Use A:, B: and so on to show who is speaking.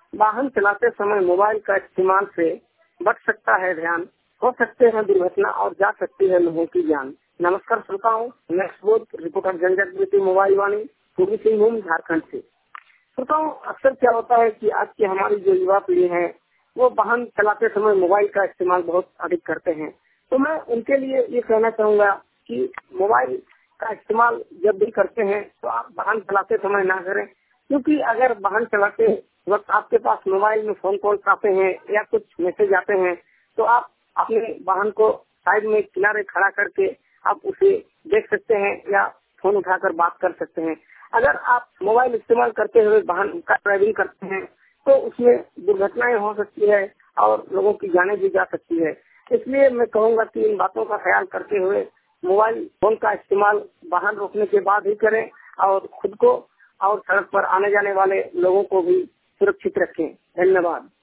A: वाहन चलाते समय मोबाइल का इस्तेमाल से बढ़ सकता है ध्यान, हो सकते हैं दुर्घटना और जा सकती है लोगों की जान। नमस्कार श्रोताओं, मैं सुबोध, रिपोर्टर जनजागृति मोबाइल वाणी, पूर्वी सिंहभूम, झारखंड से। श्रोताओं, अक्सर क्या होता है कि आज की हमारी जो युवा पीढ़ी है वो वाहन चलाते समय मोबाइल का इस्तेमाल बहुत अधिक करते हैं। तो मैं उनके लिए ये कहना चाहूंगा कि मोबाइल का इस्तेमाल जब भी करते हैं तो आप वाहन चलाते समय ना करें, क्योंकि अगर वाहन चलाते वक्त आपके पास मोबाइल में फोन कॉल आते हैं या कुछ मैसेज आते हैं तो आप अपने वाहन को साइड में किनारे खड़ा करके आप उसे देख सकते हैं या फोन उठाकर बात कर सकते हैं। अगर आप मोबाइल इस्तेमाल करते हुए वाहन का ड्राइविंग करते हैं तो उसमें दुर्घटनाएं हो सकती है और लोगों की जानें भी जा सकती है। इसलिए मैं कहूँगा कि इन बातों का ख्याल करते हुए मोबाइल फोन का इस्तेमाल वाहन रोकने के बाद ही करें और खुद को और सड़क पर आने जाने वाले लोगों को भी सुरक्षित रखें। धन्यवाद।